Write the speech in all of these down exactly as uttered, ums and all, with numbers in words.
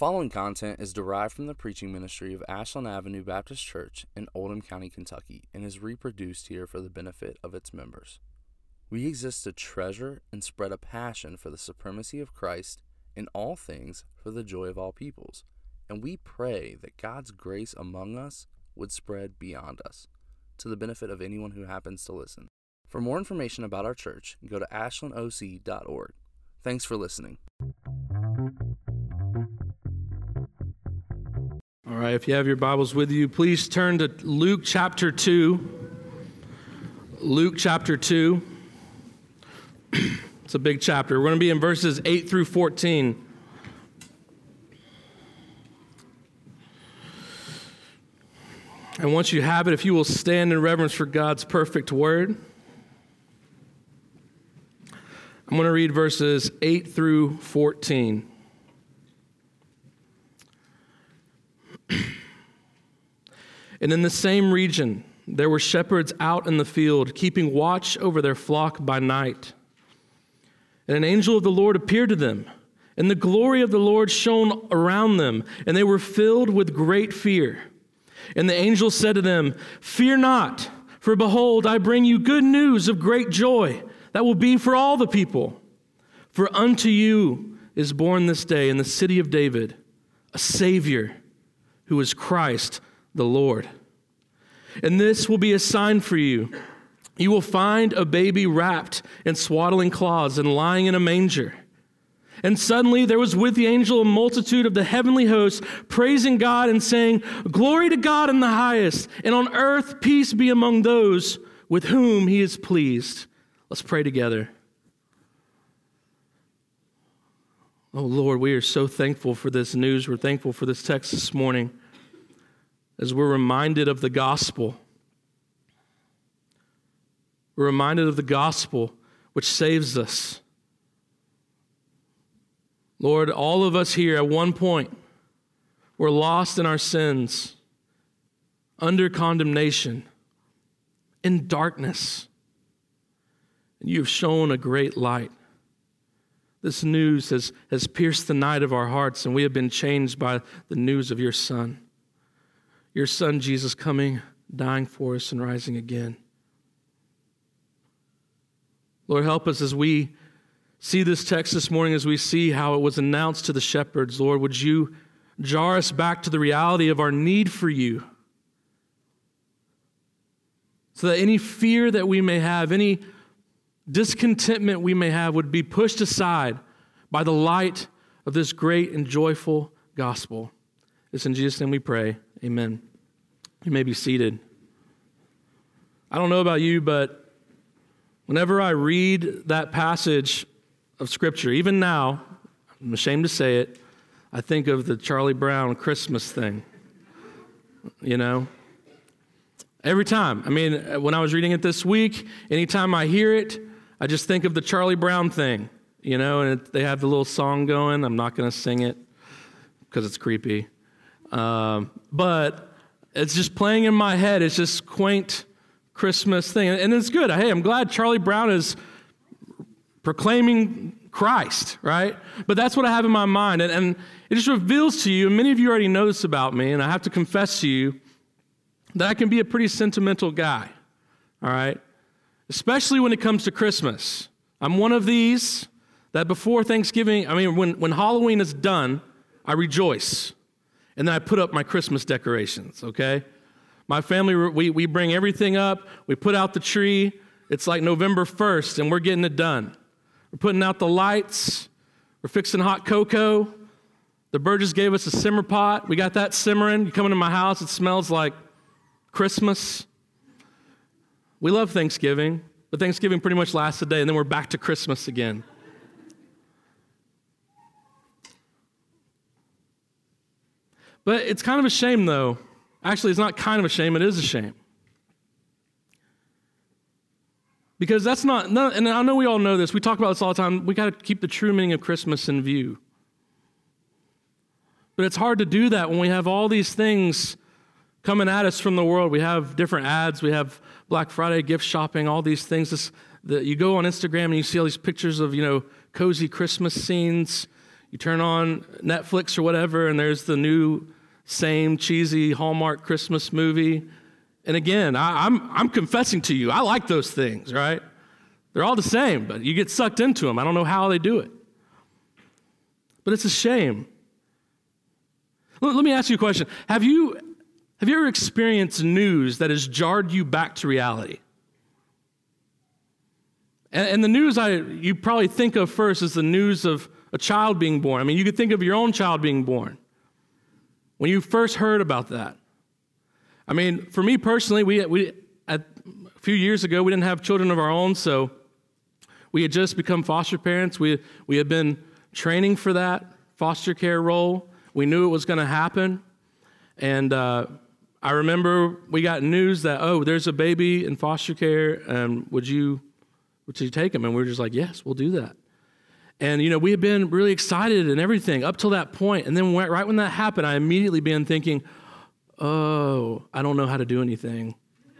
following content is derived from the preaching ministry of Ashland Avenue Baptist Church in Oldham County, Kentucky, and is reproduced here for the benefit of its members. We exist to treasure and spread a passion for the supremacy of Christ in all things for the joy of all peoples, and we pray that God's grace among us would spread beyond us, to the benefit of anyone who happens to listen. For more information about our church, go to ashland o c dot org. Thanks for listening. All right, if you have your Bibles with you, please turn to Luke chapter two. Luke chapter two. It's a big chapter. We're going to be in verses eight through fourteen. And once you have it, if you will stand in reverence for God's perfect word. I'm going to read verses eight through fourteen. And in the same region, there were shepherds out in the field, keeping watch over their flock by night. And an angel of the Lord appeared to them, and the glory of the Lord shone around them, and they were filled with great fear. And the angel said to them, "Fear not, for behold, I bring you good news of great joy that will be for all the people. For unto you is born this day in the city of David a Savior, who is Christ the Lord. And this will be a sign for you. You will find a baby wrapped in swaddling cloths and lying in a manger." And suddenly there was with the angel a multitude of the heavenly hosts, praising God and saying, "Glory to God in the highest, and on earth peace be among those with whom he is pleased." Let's pray together. Oh Lord, we are so thankful for this news. We're thankful for this text this morning as we're reminded of the gospel. We're reminded of the gospel which saves us. Lord, all of us here at one point were lost in our sins, under condemnation, in darkness. And you have shown a great light. This news has, has pierced the night of our hearts, and we have been changed by the news of your Son. Your Son, Jesus, coming, dying for us, and rising again. Lord, help us as we see this text this morning, as we see how it was announced to the shepherds. Lord, would you jar us back to the reality of our need for you, so that any fear that we may have, any discontentment we may have, would be pushed aside by the light of this great and joyful gospel. It's in Jesus' name we pray. Amen. You may be seated. I don't know about you, but whenever I read that passage of Scripture, even now, I'm ashamed to say it, I think of the Charlie Brown Christmas thing. You know? Every time. I mean, when I was reading it this week, anytime I hear it, I just think of the Charlie Brown thing. You know, and it, they have the little song going. I'm not going to sing it because it's creepy. Um, but it's just playing in my head. It's just quaint Christmas thing. And it's good. Hey, I'm glad Charlie Brown is proclaiming Christ, right? But that's what I have in my mind. And, and it just reveals to you, and many of you already know this about me, and I have to confess to you that I can be a pretty sentimental guy, all right? Especially when it comes to Christmas. I'm one of these that before Thanksgiving, I mean, when, when Halloween is done, I rejoice. And then I put up my Christmas decorations, okay? My family, we, we bring everything up. We put out the tree. It's like November first, and we're getting it done. We're putting out the lights. We're fixing hot cocoa. The Burgess gave us a simmer pot. We got that simmering. You come into my house, it smells like Christmas. We love Thanksgiving, but Thanksgiving pretty much lasts a day, and then we're back to Christmas again. But it's kind of a shame, though. Actually, it's not kind of a shame, it is a shame. Because that's not, no, and I know we all know this, we talk about this all the time, we got to keep the true meaning of Christmas in view. But it's hard to do that when we have all these things coming at us from the world. We have different ads, we have Black Friday gift shopping, all these things. This, the, you go on Instagram and you see all these pictures of, you know, cozy Christmas scenes. you turn on Netflix or whatever, and there's the new same cheesy Hallmark Christmas movie. And again, I, I'm I'm confessing to you, I like those things, right? They're all the same, but you get sucked into them. I don't know how they do it. But it's a shame. Let, let me ask you a question. Have you have you ever experienced news that has jarred you back to reality? And, and the news I you probably think of first is the news of a child being born. I mean, you could think of your own child being born. When you first heard about that. I mean, for me personally, we we at, a few years ago, we didn't have children of our own, so we had just become foster parents. We we had been training for that foster care role. We knew it was going to happen. And uh, I remember we got news that, oh, there's a baby in foster care, and would you, would you take him? And we were just like, yes, we'll do that. And, you know, we had been really excited and everything up till that point. And then right when that happened, I immediately began thinking, oh, I don't know how to do anything.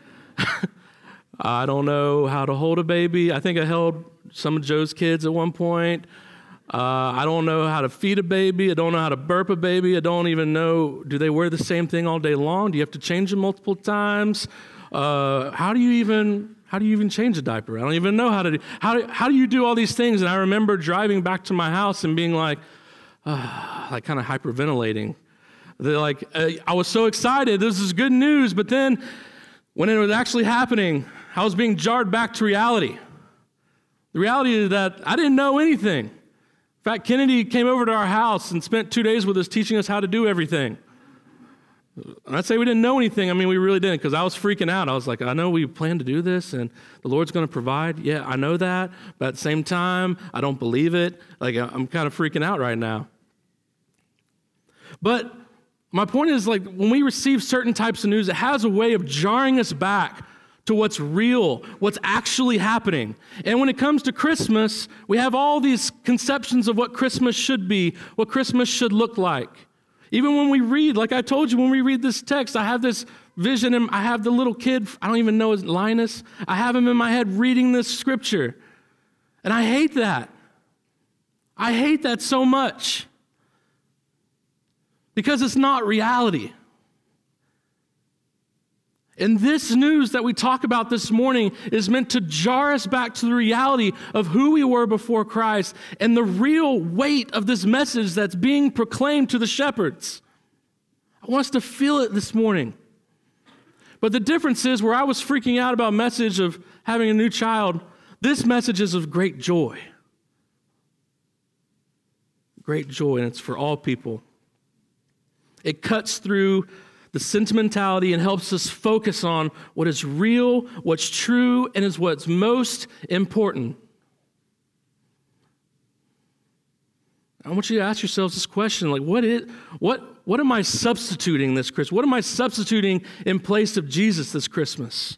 I don't know how to hold a baby. I think I held some of Joe's kids at one point. Uh, I don't know how to feed a baby. I don't know how to burp a baby. I don't even know, do they wear the same thing all day long? Do you have to change them multiple times? Uh, how do you even, how do you even change a diaper? I don't even know how to do, how do, how do you do all these things? And I remember driving back to my house and being like, uh, like kind of hyperventilating. They're like, uh, I was so excited. This is good news. But then when it was actually happening, I was being jarred back to reality. The reality is that I didn't know anything. In fact, Kennedy came over to our house and spent two days with us teaching us how to do everything. And I'd say we didn't know anything. I mean, we really didn't, because I was freaking out. I was like, I know we plan to do this, and the Lord's going to provide. Yeah, I know that. But at the same time, I don't believe it. Like, I'm kind of freaking out right now. But my point is, like, when we receive certain types of news, it has a way of jarring us back to what's real, what's actually happening. And when it comes to Christmas, we have all these conceptions of what Christmas should be, what Christmas should look like. Even when we read, like I told you, when we read this text, I have this vision, and I have the little kid, I don't even know his Linus, I have him in my head reading this scripture. And I hate that. I hate that so much. Because it's not reality. And this news that we talk about this morning is meant to jar us back to the reality of who we were before Christ and the real weight of this message that's being proclaimed to the shepherds. I want us to feel it this morning. But the difference is, where I was freaking out about a message of having a new child, this message is of great joy. Great joy, and it's for all people. It cuts through the sentimentality and helps us focus on what is real, what's true, and is what's most important. I want you to ask yourselves this question, like, what is, what, what am I substituting this Christmas? What am I substituting in place of Jesus this Christmas?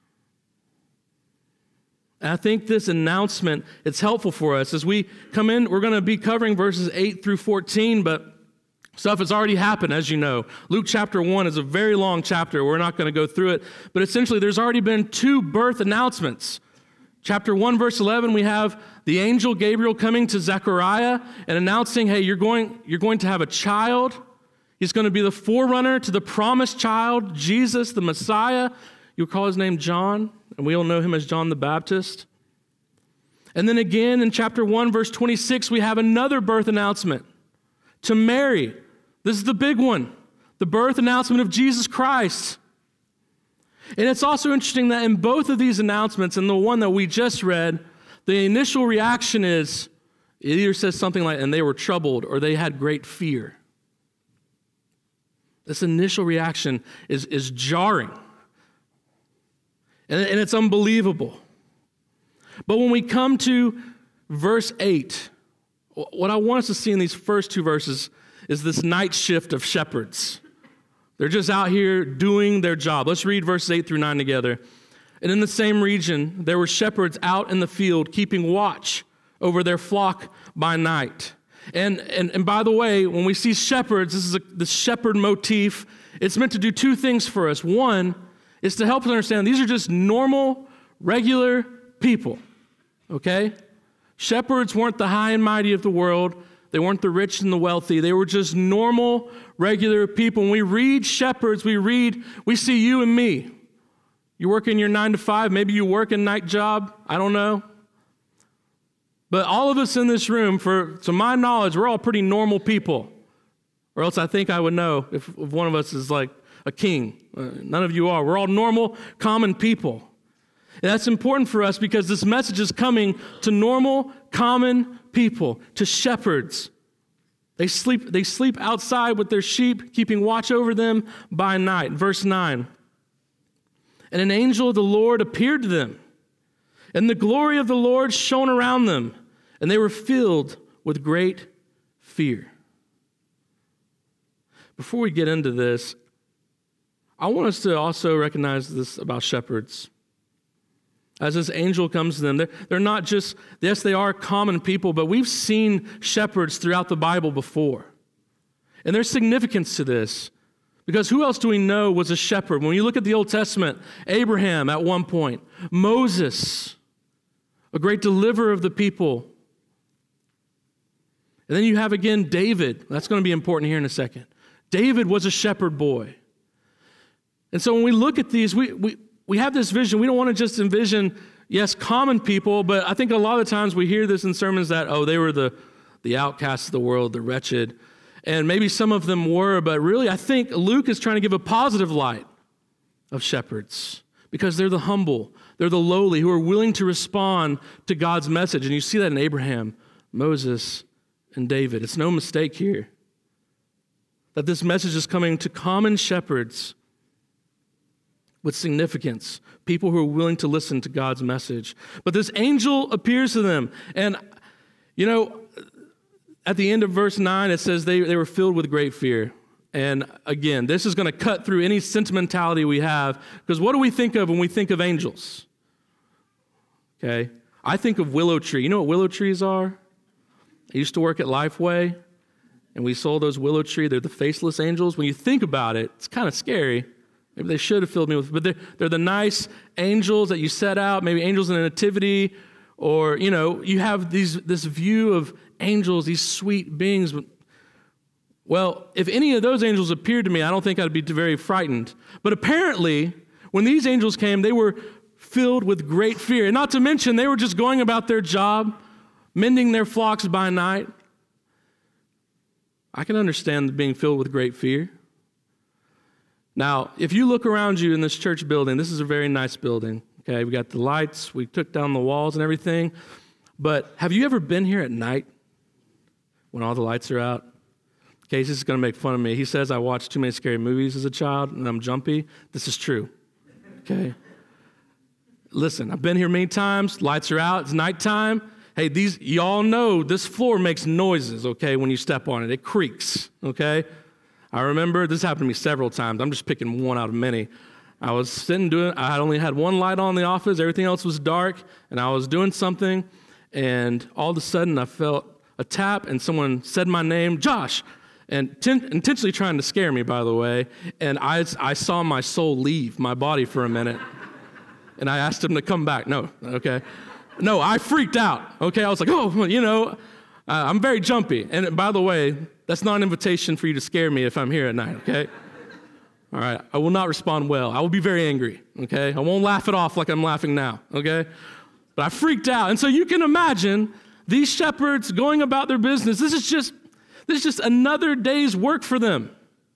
And I think this announcement, it's helpful for us. As we come in, we're going to be covering verses eight through fourteen, but stuff has already happened, as you know. Luke chapter one is a very long chapter. We're not going to go through it. But essentially, there's already been two birth announcements. Chapter one, verse eleven, we have the angel Gabriel coming to Zechariah and announcing, hey, you're going, you're going to have a child. He's going to be the forerunner to the promised child, Jesus, the Messiah. You'll call his name John, and we all know him as John the Baptist. And then again, in chapter one, verse twenty-six, we have another birth announcement to Mary. This is the big one, the birth announcement of Jesus Christ. And it's also interesting that in both of these announcements, and the one that we just read, the initial reaction is, it either says something like, and they were troubled, or they had great fear. This initial reaction is, is jarring. And, and it's unbelievable. But when we come to verse eight, what I want us to see in these first two verses is this night shift of shepherds. They're just out here doing their job. Let's read verses eight through nine together. And in the same region, there were shepherds out in the field, keeping watch over their flock by night. And, and, and by the way, when we see shepherds, this is a, the shepherd motif. It's meant to do two things for us. One is to help us understand these are just normal, regular people, okay? Shepherds weren't the high and mighty of the world. They weren't the rich and the wealthy. They were just normal, regular people. When we read shepherds, we read, we see you and me. You work in your nine to five. Maybe you work a night job. I don't know. But all of us in this room, for to my knowledge, we're all pretty normal people. Or else I think I would know if, if one of us is like a king. Uh, none of you are. We're all normal, common people. And that's important for us because this message is coming to normal, common people, to shepherds. They sleep, they sleep outside with their sheep, keeping watch over them by night. Verse nine. And an angel of the Lord appeared to them, and the glory of the Lord shone around them, and they were filled with great fear. Before we get into this, I want us to also recognize this about shepherds. As this angel comes to them, they're, they're not just, yes, they are common people, but we've seen shepherds throughout the Bible before. And there's significance to this, because who else do we know was a shepherd? When you look at the Old Testament, Abraham at one point, Moses, a great deliverer of the people. And then you have again David. That's going to be important here in a second. David was a shepherd boy. And so when we look at these, we, we, we have this vision. We don't want to just envision, yes, common people, but I think a lot of times we hear this in sermons that, oh, they were the, the outcasts of the world, the wretched. And maybe some of them were, but really I think Luke is trying to give a positive light of shepherds because they're the humble, they're the lowly who are willing to respond to God's message. And you see that in Abraham, Moses, and David. It's no mistake here that this message is coming to common shepherds with significance, people who are willing to listen to God's message. But this angel appears to them, and, you know, at the end of verse nine, it says they, they were filled with great fear. And again, this is going to cut through any sentimentality we have, because what do we think of when we think of angels? Okay, I think of willow tree. You know what willow trees are? I used to work at Lifeway, and we sold those willow tree. They're the faceless angels. When you think about it, it's kind of scary. Maybe they should have filled me with, but they're, they're the nice angels that you set out, maybe angels in a nativity, or, you know, you have these this view of angels, these sweet beings. Well, if any of those angels appeared to me, I don't think I'd be very frightened. But apparently, when these angels came, they were filled with great fear. And not to mention, they were just going about their job, mending their flocks by night. I can understand being filled with great fear. Now, if you look around you in this church building, this is a very nice building. Okay, we got the lights, we took down the walls and everything. But have you ever been here at night when all the lights are out? Casey's is going to make fun of me. He says I watched too many scary movies as a child and I'm jumpy. This is true. Okay? Listen, I've been here many times. Lights are out. It's nighttime. Hey, these y'all know this floor makes noises, okay, when you step on it. It creaks, okay? I remember, this happened to me several times. I'm just picking one out of many. I was sitting doing, I had only had one light on in the office. Everything else was dark, and I was doing something, and all of a sudden I felt a tap, and someone said my name, Josh, and ten, intentionally trying to scare me, by the way, and I, I saw my soul leave my body for a minute, and I asked him to come back. No, okay. No, I freaked out, okay? I was like, oh, you know, uh, I'm very jumpy. And by the way, that's not an invitation for you to scare me if I'm here at night, okay? All right, I will not respond well. I will be very angry, okay? I won't laugh it off like I'm laughing now, okay? But I freaked out. And so you can imagine these shepherds going about their business. This is just, this is just another day's work for them.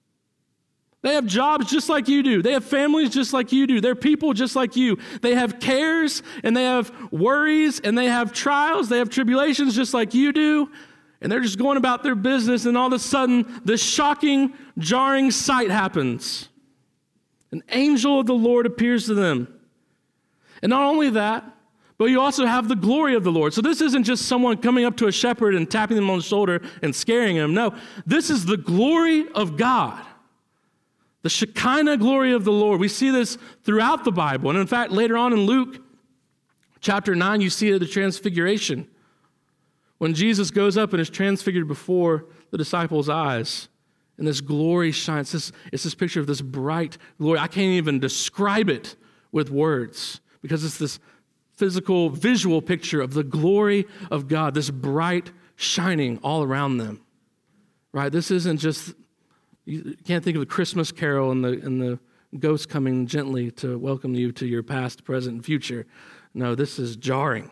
They have jobs just like you do. They have families just like you do. They're people just like you. They have cares and they have worries and they have trials. They have tribulations just like you do. And they're just going about their business, and all of a sudden, this shocking, jarring sight happens. An angel of the Lord appears to them. And not only that, but you also have the glory of the Lord. So this isn't just someone coming up to a shepherd and tapping them on the shoulder and scaring him. No, this is the glory of God. The Shekinah glory of the Lord. We see this throughout the Bible. And in fact, later on in Luke chapter nine, you see the transfiguration. When Jesus goes up and is transfigured before the disciples' eyes, and this glory shines. It's this, it's this picture of this bright glory. I can't even describe it with words because it's this physical, visual picture of the glory of God, this bright, shining all around them, right? This isn't just, you can't think of the Christmas carol and the, and the ghost coming gently to welcome you to your past, present, and future. No, this is jarring.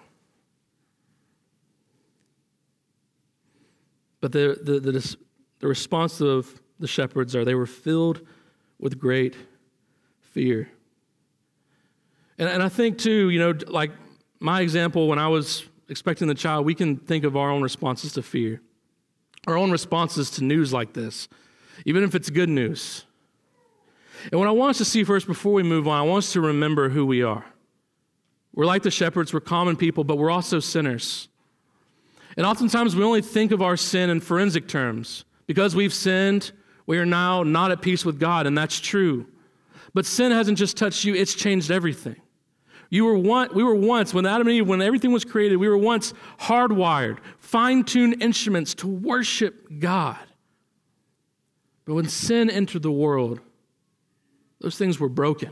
But the, the, the, the response of the shepherds are they were filled with great fear. And, and I think, too, you know, like my example, when I was expecting the child, we can think of our own responses to fear, our own responses to news like this, even if it's good news. And what I want us to see first, before we move on, I want us to remember who we are. We're like the shepherds, we're common people, but we're also sinners. And oftentimes we only think of our sin in forensic terms. Because we've sinned, we are now not at peace with God, and that's true. But sin hasn't just touched you, it's changed everything. You were one, we were once, when Adam and Eve, when everything was created, we were once hardwired, fine-tuned instruments to worship God. But when sin entered the world, those things were broken.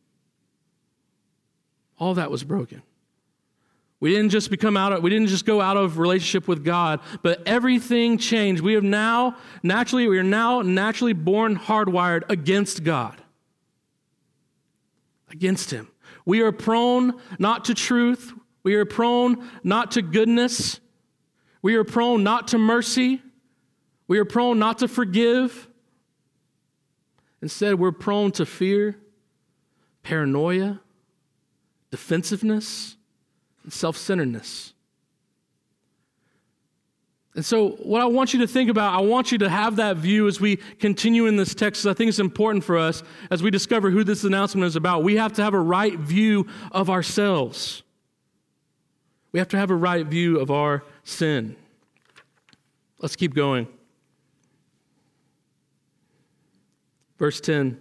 All that was broken. We didn't just become out of, we didn't just go out of relationship with God, but everything changed. We have now, naturally, we are now naturally born hardwired against God. Against Him. We are prone not to truth. We are prone not to goodness. We are prone not to mercy. We are prone not to forgive. Instead, we're prone to fear, paranoia, defensiveness, and self-centeredness. And so what I want you to think about, I want you to have that view as we continue in this text, because I think it's important for us as we discover who this announcement is about. We have to have a right view of ourselves. We have to have a right view of our sin. Let's keep going. Verse ten.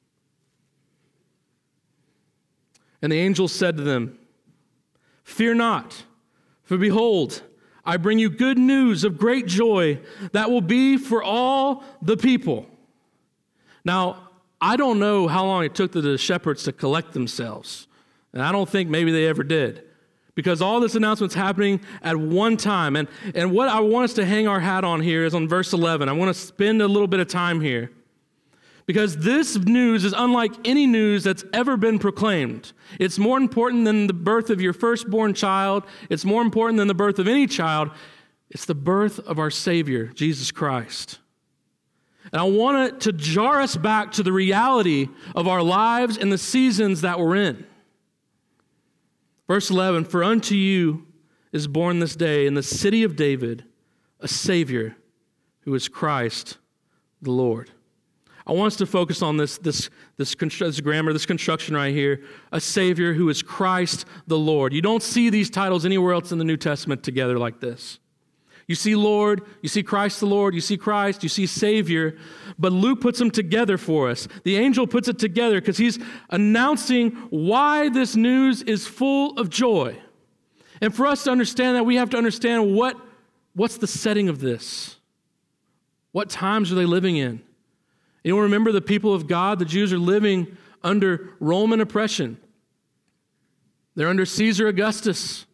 And the angel said to them, "Fear not, for behold, I bring you good news of great joy that will be for all the people." Now, I don't know how long it took the shepherds to collect themselves. And I don't think maybe they ever did. Because all this announcement's happening at one time. And, and what I want us to hang our hat on here is on verse eleven. I want to spend a little bit of time here. Because this news is unlike any news that's ever been proclaimed. It's more important than the birth of your firstborn child. It's more important than the birth of any child. It's the birth of our Savior, Jesus Christ. And I want it to jar us back to the reality of our lives and the seasons that we're in. Verse eleven, "For unto you is born this day in the city of David a Savior, who is Christ the Lord." I want us to focus on this, this, this, this grammar, this construction right here. A Savior who is Christ the Lord. You don't see these titles anywhere else in the New Testament together like this. You see Lord, you see Christ the Lord, you see Christ, you see Savior, but Luke puts them together for us. The angel puts it together because he's announcing why this news is full of joy. And for us to understand that, we have to understand what, what's the setting of this. What times are they living in? You know, remember the people of God, the Jews are living under Roman oppression. They're under Caesar Augustus.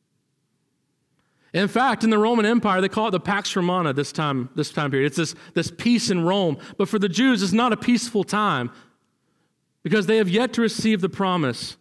In fact, in the Roman Empire, they call it the Pax Romana this time, this time period. It's this, this peace in Rome. But for the Jews, it's not a peaceful time because they have yet to receive the promise.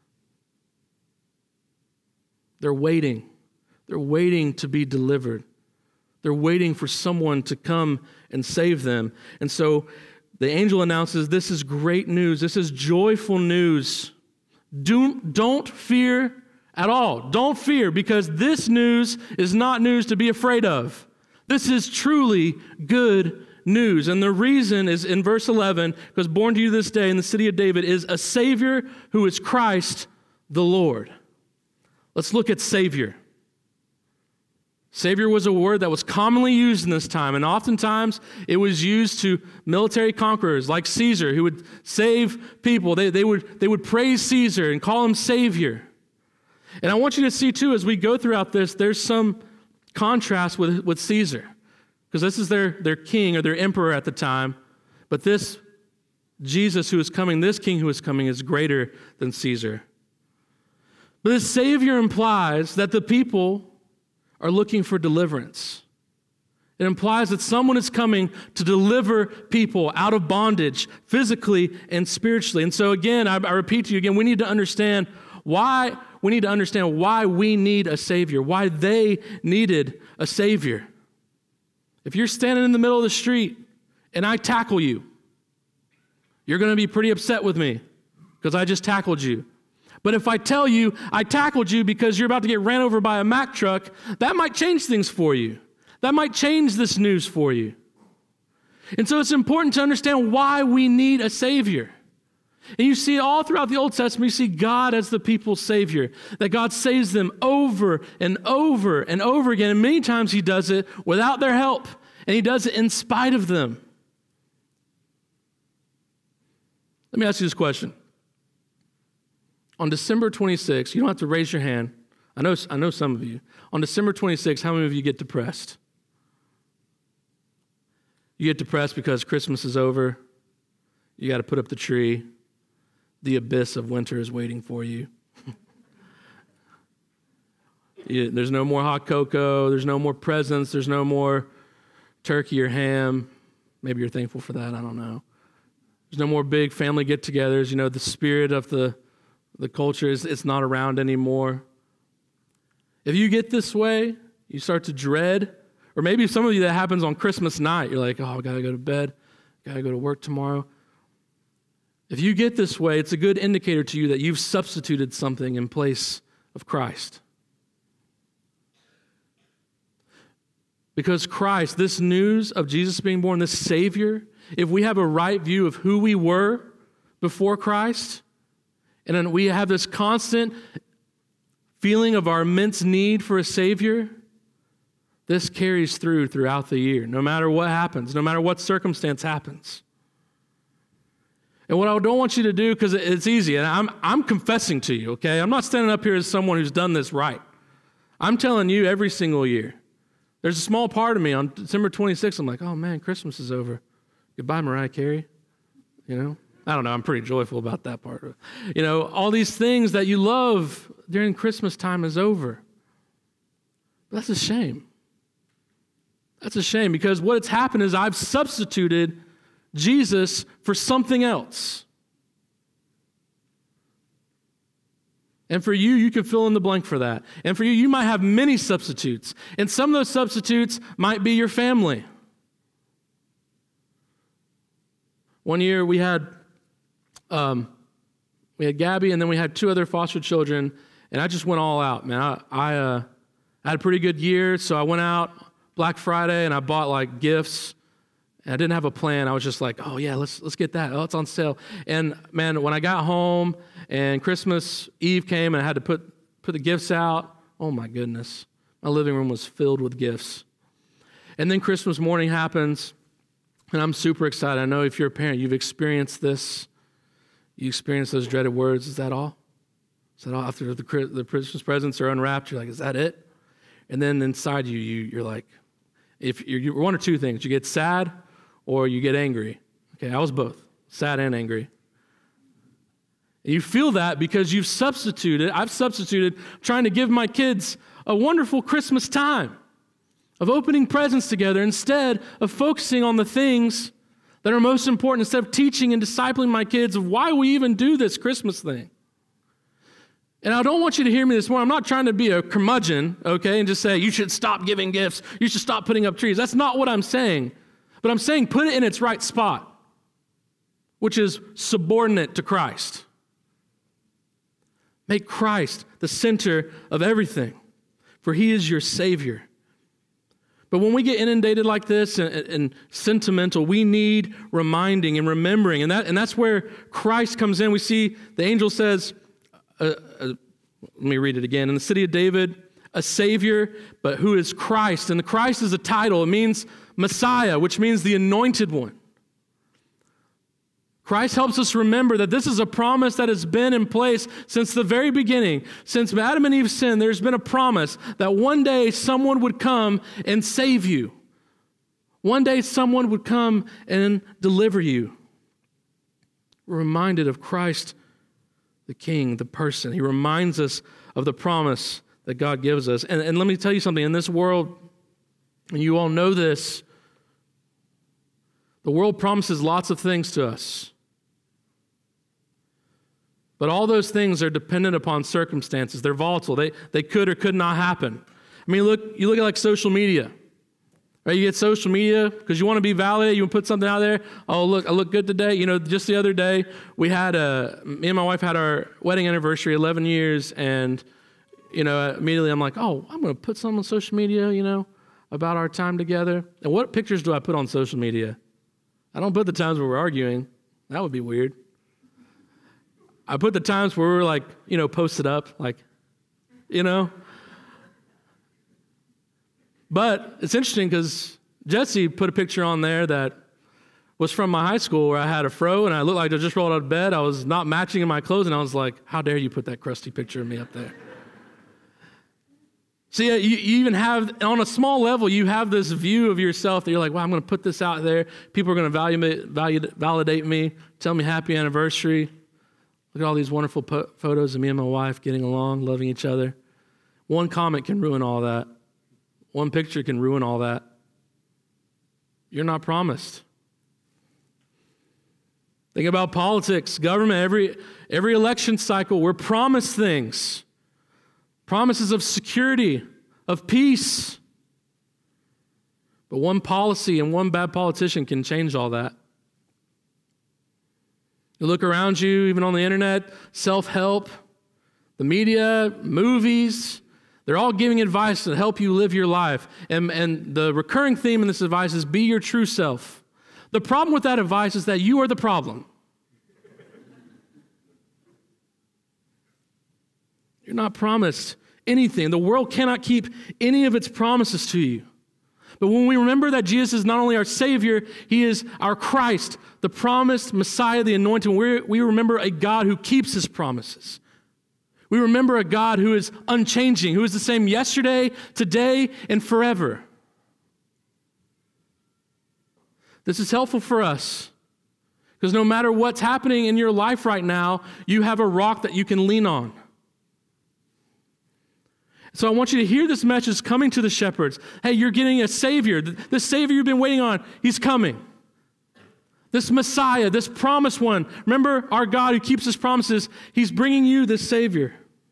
They're waiting. They're waiting to be delivered. They're waiting for someone to come and save them. And so the angel announces, this is great news. This is joyful news. Do, don't fear at all. Don't fear, because this news is not news to be afraid of. This is truly good news. And the reason is in verse eleven, because born to you this day in the city of David is a Savior who is Christ the Lord. Let's look at Savior. Savior was a word that was commonly used in this time, and oftentimes it was used to military conquerors like Caesar, who would save people. They, they, would, they would praise Caesar and call him Savior. And I want you to see, too, as we go throughout this, there's some contrast with, with Caesar, because this is their, their king or their emperor at the time, but this Jesus who is coming, this king who is coming, is greater than Caesar. But this Savior implies that the people are looking for deliverance. It implies that someone is coming to deliver people out of bondage, physically and spiritually. And so again, I, I repeat to you again, we need to understand why, we need to understand why we need a Savior, why they needed a Savior. If you're standing in the middle of the street and I tackle you, you're going to be pretty upset with me because I just tackled you. But if I tell you I tackled you because you're about to get ran over by a Mack truck, that might change things for you. That might change this news for you. And so it's important to understand why we need a Savior. And you see all throughout the Old Testament, you see God as the people's Savior, that God saves them over and over and over again. And many times He does it without their help, and He does it in spite of them. Let me ask you this question. On December twenty-sixth, you don't have to raise your hand. I know, I know some of you. On December twenty-sixth, how many of you get depressed? You get depressed because Christmas is over. You got to put up the tree. The abyss of winter is waiting for you. you. There's no more hot cocoa. There's no more presents. There's no more turkey or ham. Maybe you're thankful for that. I don't know. There's no more big family get-togethers. You know, the spirit of the, the culture is it's not around anymore. If you get this way, you start to dread, or maybe some of you that happens on Christmas night. You're like, oh, I got to go to bed. Got to go to work tomorrow. If you get this way, it's a good indicator to you that you've substituted something in place of Christ. Because Christ, this news of Jesus being born, this Savior, if we have a right view of who we were before Christ, and then we have this constant feeling of our immense need for a Savior, this carries through throughout the year, no matter what happens, no matter what circumstance happens. And what I don't want you to do, because it's easy, and I'm, I'm confessing to you, okay? I'm not standing up here as someone who's done this right. I'm telling you every single year. There's a small part of me on December twenty-sixth, I'm like, oh man, Christmas is over. Goodbye, Mariah Carey. You know? I don't know, I'm pretty joyful about that part. You know, all these things that you love during Christmas time is over. But that's a shame. That's a shame, because what's happened is I've substituted Jesus for something else. And for you, you can fill in the blank for that. And for you, you might have many substitutes. And some of those substitutes might be your family. One year we had um, we had Gabby, and then we had two other foster children, and I just went all out, man. I I, uh, I had a pretty good year, so I went out Black Friday and I bought like gifts. And I didn't have a plan. I was just like, oh yeah, let's let's get that. Oh, it's on sale. And man, when I got home and Christmas Eve came and I had to put put the gifts out, oh my goodness. My living room was filled with gifts. And then Christmas morning happens, and I'm super excited. I know if you're a parent, you've experienced this. You experienced those dreaded words. Is that all? Is that all? After the, the Christmas presents are unwrapped, you're like, is that it? And then inside you, you you're like, if you're, you're one or two things. You get sad, or you get angry. Okay, I was both, sad and angry. And you feel that because you've substituted, I've substituted trying to give my kids a wonderful Christmas time of opening presents together instead of focusing on the things that are most important, instead of teaching and discipling my kids of why we even do this Christmas thing. And I don't want you to hear me this morning. I'm not trying to be a curmudgeon, okay, and just say, you should stop giving gifts. You should stop putting up trees. That's not what I'm saying. But I'm saying put it in its right spot, which is subordinate to Christ. Make Christ the center of everything, for He is your Savior. But when we get inundated like this and, and sentimental, we need reminding and remembering, and that and that's where Christ comes in. We see the angel says, uh, uh, let me read it again. In the city of David, a Savior, but who is Christ. And the Christ is a title. It means Messiah, which means the anointed one. Christ helps us remember that this is a promise that has been in place since the very beginning. Since Adam and Eve sinned, there's been a promise that one day someone would come and save you. One day someone would come and deliver you. We're reminded of Christ, the King, the person. He reminds us of the promise that God gives us. And, and let me tell you something. In this world, and you all know this, the world promises lots of things to us. But all those things are dependent upon circumstances. They're volatile. They, they could or could not happen. I mean, look, you look at like social media. Right? You get social media because you want to be validated. You want to put something out there. Oh, look, I look good today. You know, just the other day, we had a, me and my wife had our wedding anniversary, eleven years, and, you know, immediately I'm like, oh, I'm going to put something on social media, you know, about our time together. And what pictures do I put on social media? I don't put the times where we're arguing. That would be weird. I put the times where we're like, you know, posted up, like, you know. But it's interesting because Jesse put a picture on there that was from my high school where I had a fro and I looked like I just rolled out of bed. I was not matching in my clothes and I was like, how dare you put that crusty picture of me up there? See, you, you even have, on a small level, you have this view of yourself that you're like, well, I'm going to put this out there. People are going to value, value, validate me, tell me happy anniversary. Look at all these wonderful po- photos of me and my wife getting along, loving each other. One comment can ruin all that. One picture can ruin all that. You're not promised. Think about politics, government. Every, every election cycle, we're promised things. Promises of security, of peace. But one policy and one bad politician can change all that. You look around you, even on the internet, self-help, the media, movies, they're all giving advice to help you live your life. And, and the recurring theme in this advice is be your true self. The problem with that advice is that you are the problem. You're not promised anything. The world cannot keep any of its promises to you. But when we remember that Jesus is not only our Savior, He is our Christ, the promised Messiah, the anointed, we we remember a God who keeps His promises. We remember a God who is unchanging, who is the same yesterday, today, and forever. This is helpful for us because no matter what's happening in your life right now, you have a rock that you can lean on. So I want you to hear this message coming to the shepherds. Hey, you're getting a Savior. The Savior you've been waiting on, He's coming. This Messiah, this promised one. Remember our God who keeps His promises. He's bringing you this Savior.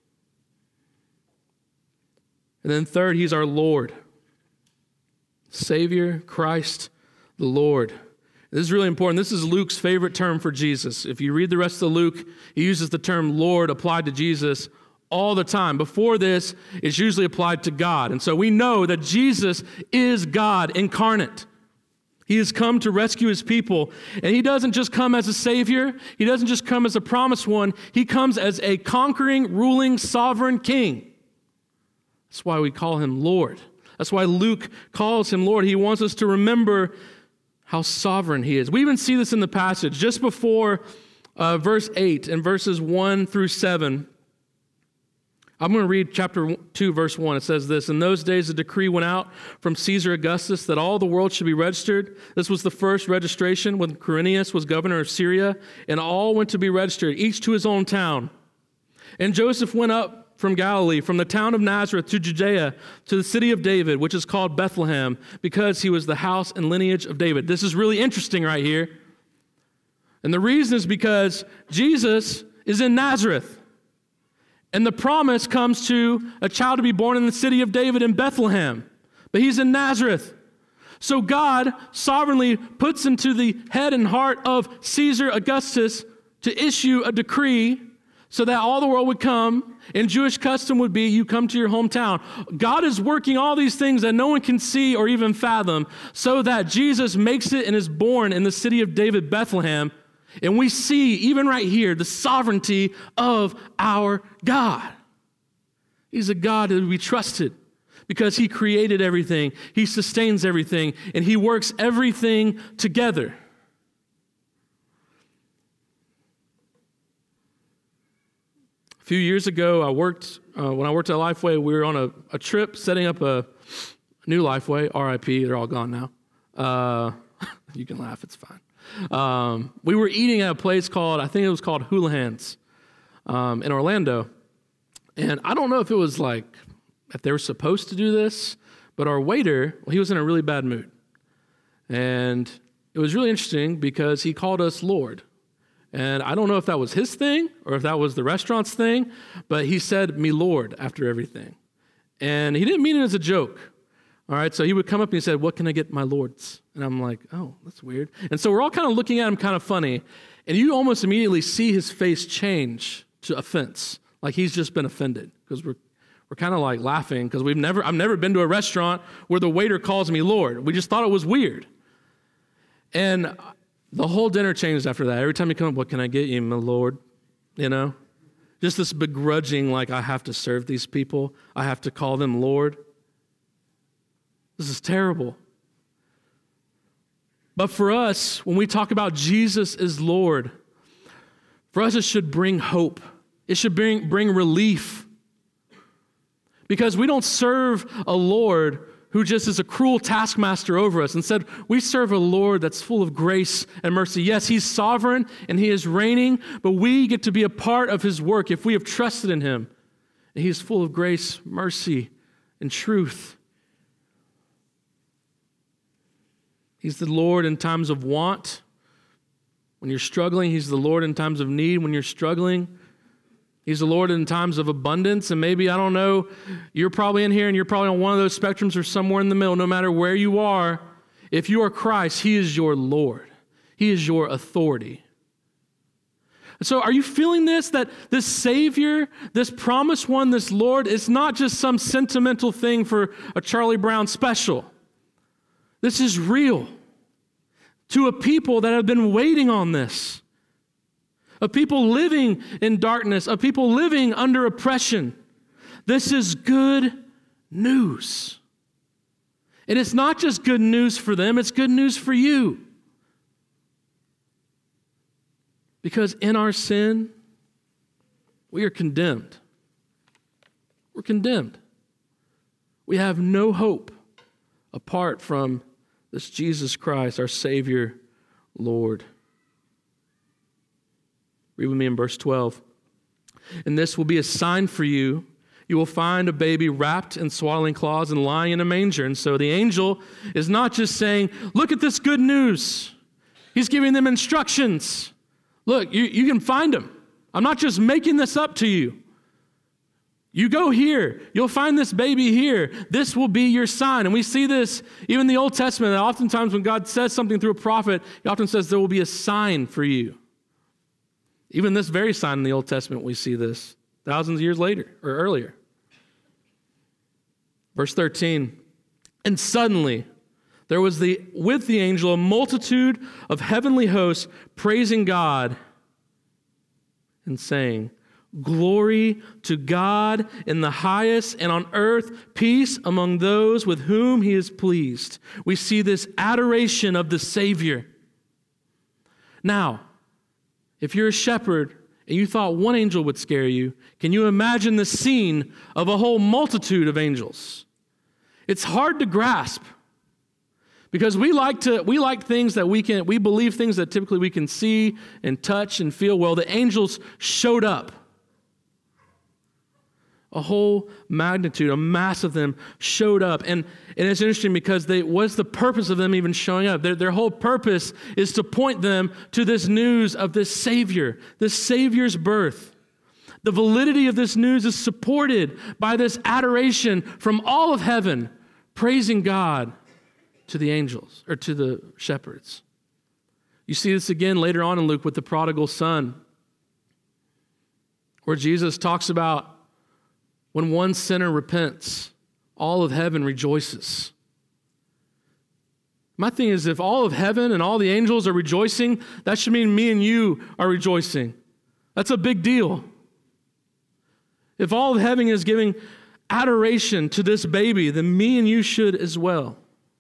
And then third, He's our Lord. Savior, Christ, the Lord. This is really important. This is Luke's favorite term for Jesus. If you read the rest of Luke, he uses the term Lord applied to Jesus all the time. Before this, it's usually applied to God. And so we know that Jesus is God incarnate. He has come to rescue His people. And He doesn't just come as a Savior. He doesn't just come as a promised one. He comes as a conquering, ruling, sovereign King. That's why we call Him Lord. That's why Luke calls Him Lord. He wants us to remember how sovereign He is. We even see this in the passage. Just before uh, verse eight and verses one through seven, I'm going to read chapter two, verse one. It says this, in those days a decree went out from Caesar Augustus that all the world should be registered. This was the first registration when Quirinius was governor of Syria, and all went to be registered, each to his own town. And Joseph went up from Galilee, from the town of Nazareth to Judea, to the city of David, which is called Bethlehem, because he was the house and lineage of David. This is really interesting right here. And the reason is because Jesus is in Nazareth. And the promise comes to a child to be born in the city of David in Bethlehem. But He's in Nazareth. So God sovereignly puts into the head and heart of Caesar Augustus to issue a decree so that all the world would come, and Jewish custom would be you come to your hometown. God is working all these things that no one can see or even fathom so that Jesus makes it and is born in the city of David, Bethlehem. And we see, even right here, the sovereignty of our God. He's a God that we trusted because He created everything. He sustains everything, and He works everything together. A few years ago, I worked, uh, when I worked at Lifeway, we were on a, a trip setting up a new Lifeway, R I P, they're all gone now. Uh, you can laugh, it's fine. Um, we were eating at a place called, I think it was called Houlihan's um, in Orlando. And I don't know if it was like if they were supposed to do this, but our waiter, well, he was in a really bad mood. And it was really interesting because he called us Lord. And I don't know if that was his thing or if that was the restaurant's thing, but he said, "Me Lord," after everything. And he didn't mean it as a joke. All right, so he would come up and he said, "What can I get my lords?" And I'm like, oh, that's weird. And so we're all kind of looking at him kind of funny. And you almost immediately see his face change to offense. Like he's just been offended because we're we're kind of like laughing because we've never, I've never been to a restaurant where the waiter calls me Lord. We just thought it was weird. And the whole dinner changed after that. Every time you come up, "What can I get you, my Lord?" You know, just this begrudging, like I have to serve these people. I have to call them Lord. This is terrible. But for us, when we talk about Jesus as Lord, for us it should bring hope. It should bring, bring relief. Because we don't serve a Lord who just is a cruel taskmaster over us. Instead, we serve a Lord that's full of grace and mercy. Yes, he's sovereign and he is reigning, but we get to be a part of his work if we have trusted in him. And he's full of grace, mercy, and truth. He's the Lord in times of want. When you're struggling, he's the Lord in times of need. When you're struggling, he's the Lord in times of abundance. And maybe, I don't know, you're probably in here and you're probably on one of those spectrums or somewhere in the middle. No matter where you are, if you are Christ, he is your Lord. He is your authority. So are you feeling this, that this Savior, this promised one, this Lord, is not just some sentimental thing for a Charlie Brown special. This is real to a people that have been waiting on this, of people living in darkness, of people living under oppression. This is good news. And it's not just good news for them, it's good news for you. Because in our sin, we are condemned. We're condemned. We have no hope apart from this Jesus Christ, our Savior, Lord. Read with me in verse twelve. "And this will be a sign for you. You will find a baby wrapped in swaddling cloths and lying in a manger." And so the angel is not just saying, "Look at this good news." He's giving them instructions. Look, you, you can find him. I'm not just making this up to you. You go here. You'll find this baby here. This will be your sign. And we see this even in the Old Testament. That oftentimes when God says something through a prophet, he often says there will be a sign for you. Even this very sign in the Old Testament, we see this thousands of years later or earlier. Verse thirteen, "And suddenly there was the with the angel a multitude of heavenly hosts praising God and saying, 'Glory to God in the highest, and on earth peace among those with whom he is pleased.'" We see this adoration of the Savior. Now, if you're a shepherd and you thought one angel would scare you, can you imagine the scene of a whole multitude of angels? It's hard to grasp because we like to we like things that we can we believe things that typically we can see and touch and feel. Well, the angels showed up. A whole magnitude, a mass of them showed up. And, and it's interesting because they, what's the purpose of them even showing up? Their, their whole purpose is to point them to this news of this Savior, this Savior's birth. The validity of this news is supported by this adoration from all of heaven, praising God to the angels, or to the shepherds. You see this again later on in Luke with the prodigal son, where Jesus talks about when one sinner repents, all of heaven rejoices. My thing is, if all of heaven and all the angels are rejoicing, that should mean me and you are rejoicing. That's a big deal. If all of heaven is giving adoration to this baby, then me and you should as well.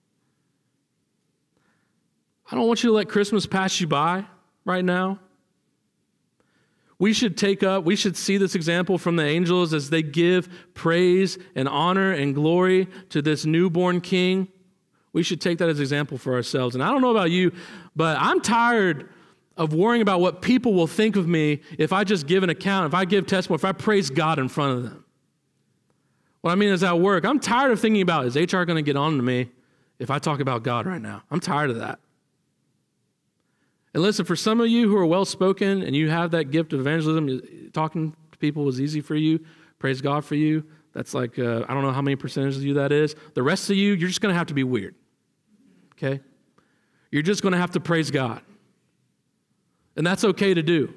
I don't want you to let Christmas pass you by right now. We should take up, we should see this example from the angels as they give praise and honor and glory to this newborn king. We should take that as an example for ourselves. And I don't know about you, but I'm tired of worrying about what people will think of me if I just give an account, if I give testimony, if I praise God in front of them. What I mean is at work, I'm tired of thinking about, is H R going to get on to me if I talk about God right now? I'm tired of that. And listen, for some of you who are well-spoken and you have that gift of evangelism, talking to people was easy for you. Praise God for you. That's like, uh, I don't know how many percentage of you that is. The rest of you, you're just going to have to be weird, okay? You're just going to have to praise God. And that's okay to do.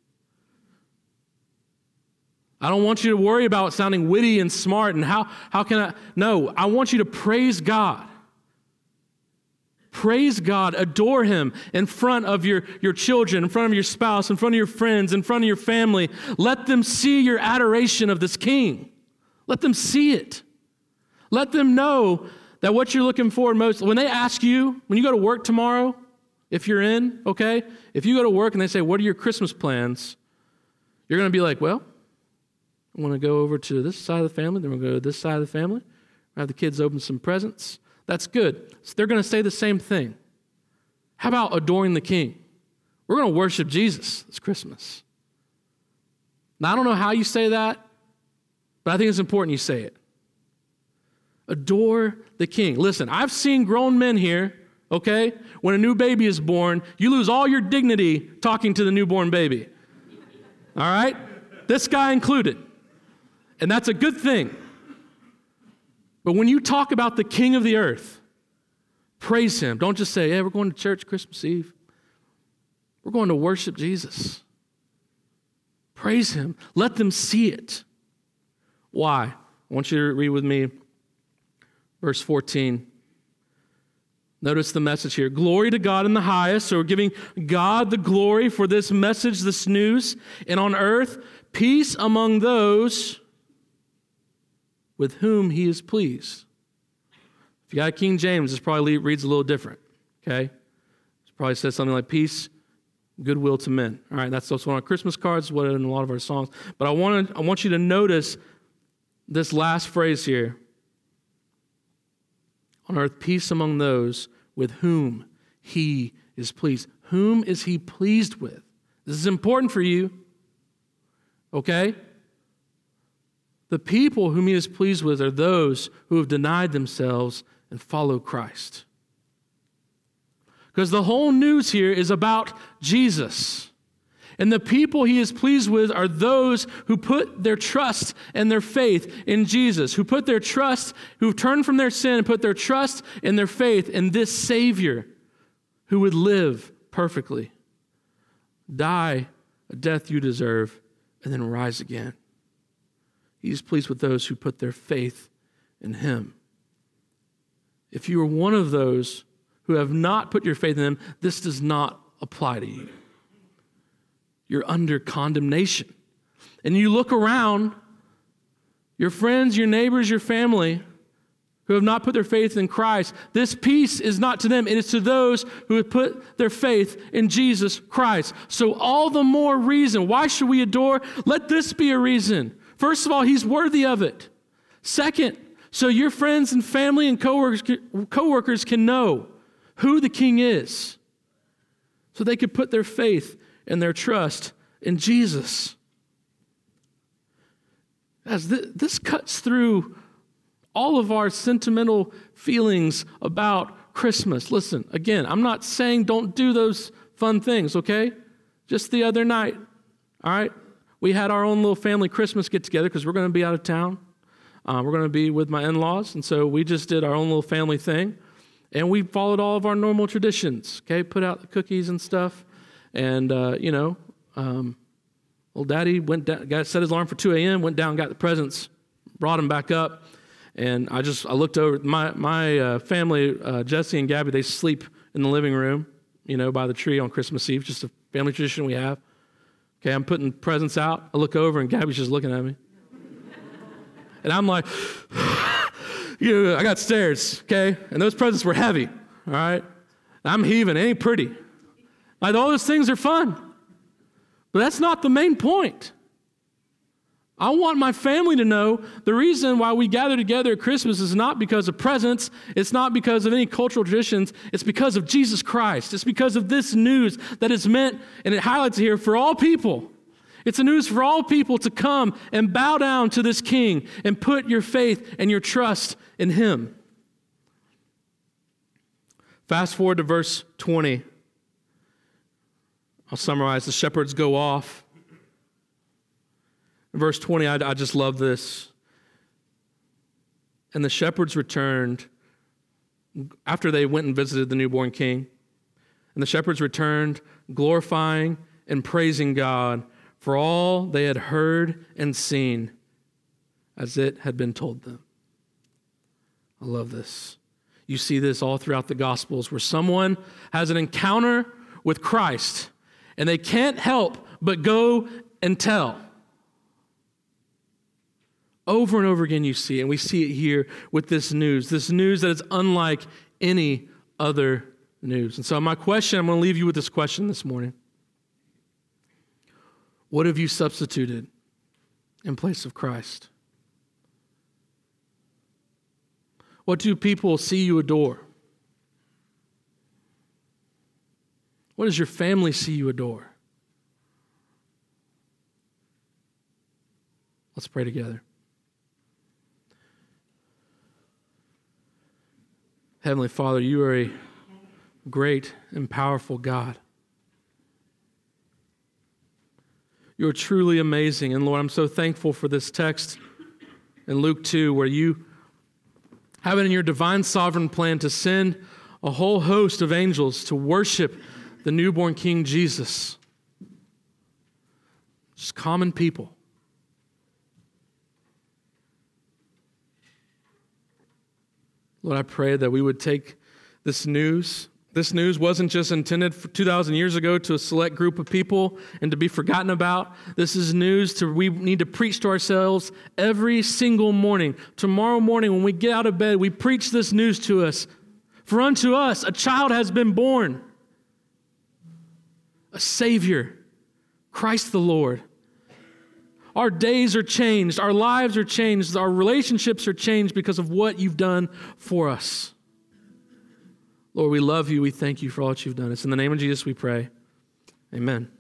I don't want you to worry about sounding witty and smart and how, how can I, no, I want you to praise God. Praise God, adore him in front of your, your children, in front of your spouse, in front of your friends, in front of your family. Let them see your adoration of this king. Let them see it. Let them know that what you're looking for most, when they ask you, when you go to work tomorrow, if you're in, okay? If you go to work and they say, what are your Christmas plans? You're going to be like, well, I want to go over to this side of the family, then we'll go to this side of the family, have the kids open some presents. That's good. So they're going to say the same thing. How about adoring the king? We're going to worship Jesus this Christmas. Now, I don't know how you say that, but I think it's important you say it. Adore the king. Listen, I've seen grown men here, okay? When a new baby is born, you lose all your dignity talking to the newborn baby. All right? This guy included. And that's a good thing. But when you talk about the king of the earth, praise him. Don't just say, hey, we're going to church Christmas Eve. We're going to worship Jesus. Praise him. Let them see it. Why? I want you to read with me verse fourteen. Notice the message here. Glory to God in the highest. So we're giving God the glory for this message, this news. And on earth, peace among those with whom he is pleased. If you got King James, this probably reads a little different, okay? It probably says something like peace, goodwill to men. All right, that's also on our Christmas cards, what in a lot of our songs. But I want to, I want you to notice this last phrase here. On earth, peace among those with whom he is pleased. Whom is he pleased with? This is important for you, okay? The people whom he is pleased with are those who have denied themselves and follow Christ. Because the whole news here is about Jesus. And the people he is pleased with are those who put their trust and their faith in Jesus, who put their trust, who turn from their sin and put their trust and their faith in this Savior who would live perfectly, die a death you deserve, and then rise again. He's pleased with those who put their faith in him. If you are one of those who have not put your faith in him, this does not apply to you. You're under condemnation. And you look around, your friends, your neighbors, your family, who have not put their faith in Christ, this peace is not to them. It is to those who have put their faith in Jesus Christ. So all the more reason. Why should we adore? Let this be a reason. First of all, he's worthy of it. Second, so your friends and family and coworkers, coworkers can know who the king is. So they could put their faith and their trust in Jesus. As th- this cuts through all of our sentimental feelings about Christmas. Listen, again, I'm not saying don't do those fun things, okay? Just the other night, all right? We had our own little family Christmas get-together because we're going to be out of town. Uh, we're going to be with my in-laws, and so we just did our own little family thing. And we followed all of our normal traditions, okay? Put out the cookies and stuff. And, uh, you know, um, old daddy went down, got, set his alarm for two a.m., went down, got the presents, brought them back up. And I just, I looked over, my, my uh, family, uh, Jesse and Gabby, they sleep in the living room, you know, by the tree on Christmas Eve, just a family tradition we have. Okay, I'm putting presents out. I look over, and Gabby's just looking at me. And I'm like, you know, I got stairs, okay? And those presents were heavy, all right? I'm heaving. It ain't pretty. Like, all those things are fun. But that's not the main point. I want my family to know the reason why we gather together at Christmas is not because of presents. It's not because of any cultural traditions. It's because of Jesus Christ. It's because of this news that is meant, and it highlights here, for all people. It's a news for all people to come and bow down to this king and put your faith and your trust in him. Fast forward to verse twenty. I'll summarize. The shepherds go off. In verse twenty, I, I just love this. And the shepherds returned after they went and visited the newborn king. And the shepherds returned, glorifying and praising God for all they had heard and seen as it had been told them. I love this. You see this all throughout the Gospels where someone has an encounter with Christ and they can't help but go and tell. Over and over again you see it, and we see it here with this news, this news that is unlike any other news. And so my question, I'm going to leave you with this question this morning. What have you substituted in place of Christ? What do people see you adore? What does your family see you adore? Let's pray together. Heavenly Father, you are a great and powerful God. You are truly amazing. And Lord, I'm so thankful for this text in Luke two where you have it in your divine sovereign plan to send a whole host of angels to worship the newborn King Jesus. Just common people. Lord, I pray that we would take this news. This news wasn't just intended for two thousand years ago to a select group of people and to be forgotten about. This is news to we need to preach to ourselves every single morning. Tomorrow morning when we get out of bed, we preach this news to us. For unto us a child has been born, a Savior, Christ the Lord. Our days are changed. Our lives are changed. Our relationships are changed because of what you've done for us. Lord, we love you. We thank you for all that you've done. It's in the name of Jesus we pray. Amen.